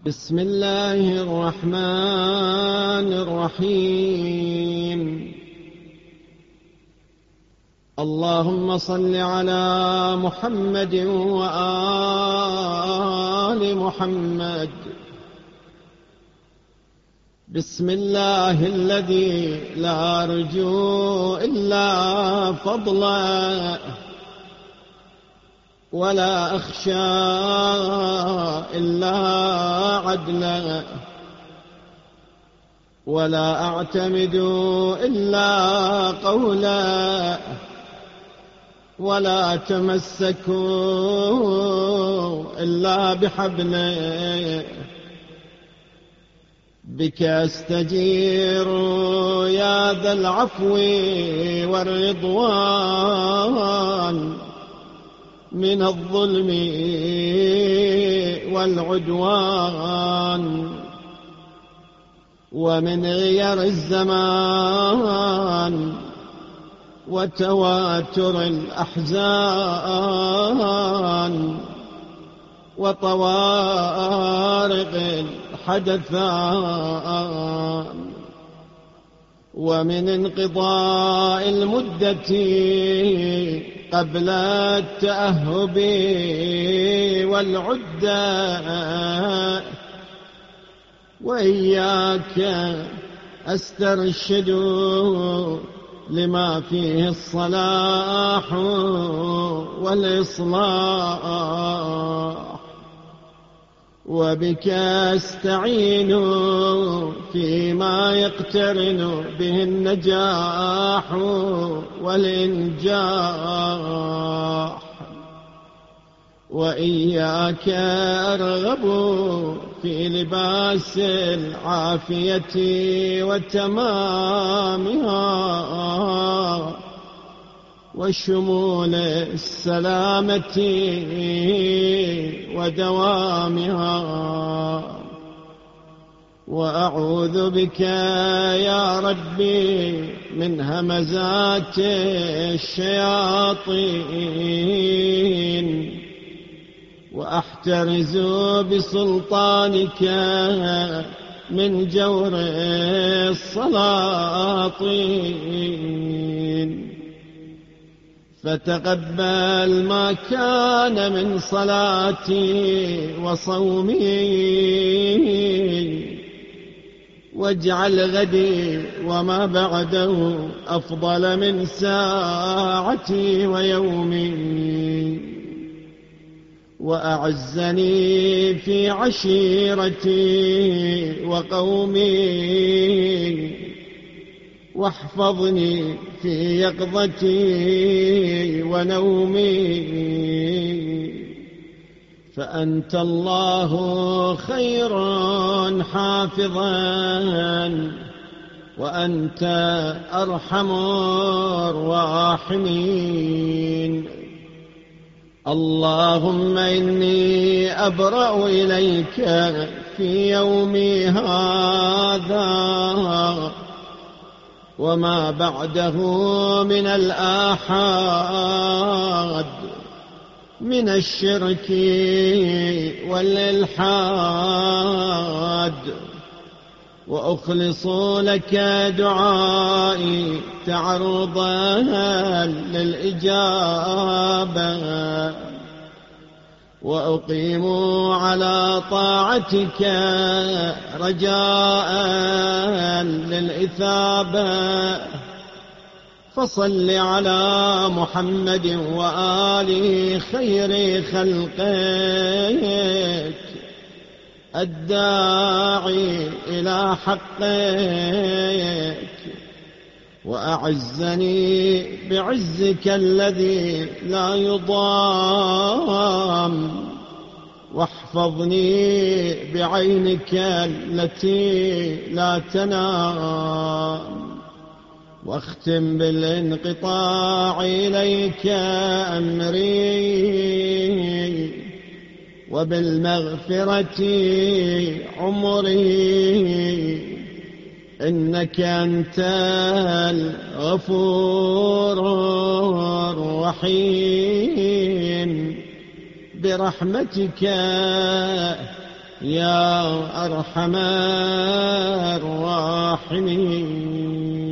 بسم الله الرحمن الرحيم. اللهم صل على محمد وآل محمد. بسم الله الذي لا أرجو إلا فضله، ولا أخشى إلا عدله، ولا أعتمد إلا قوله، ولا أتمسك إلا بحبله. بك أستجير يا ذا العفو والرضوان، من الظلم والعدوان، ومن غير الزمان وتواتر الأحزان، وطوارق الحدثان، ومن انقضاء المدة قبل التأهب والعدة. وإياك أسترشد لما فيه الصلاح والإصلاح، وبك أستعين فيما يقترن به النجاح والإنجاح. وإياك أرغب في لباس العافية وتمامها، وشمول السلامة ودوامها. وأعوذ بك يا ربي من همزات الشياطين، وأحترز بسلطانك من جور السلاطين. فتقبل ما كان من صلاتي وصومي، واجعل غدي وما بعده أفضل من ساعتي ويومي. وأعزني في عشيرتي وقومي، واحفظني في يقظتي ونومي. فأنت الله خير حافظا، وأنت أرحم الراحمين. اللهم إني أبرأ إليك في يومي هذا وما بعده من الآحاد، من الشرك والإلحاد. وأخلص لك دعائي تعرضا للإجابة، وأقيم على طاعتك رجاء للإثابة. فصل على محمد وآل خير خلقك، الداعي إلى حقك. وأعزني بعزك الذي لا يضام، واحفظني بعينك التي لا تنام. واختم بالانقطاع إليك أمري، وبالمغفرة عمري. إنك أنت الغفور الرحيم، برحمتك يا أرحم الراحمين.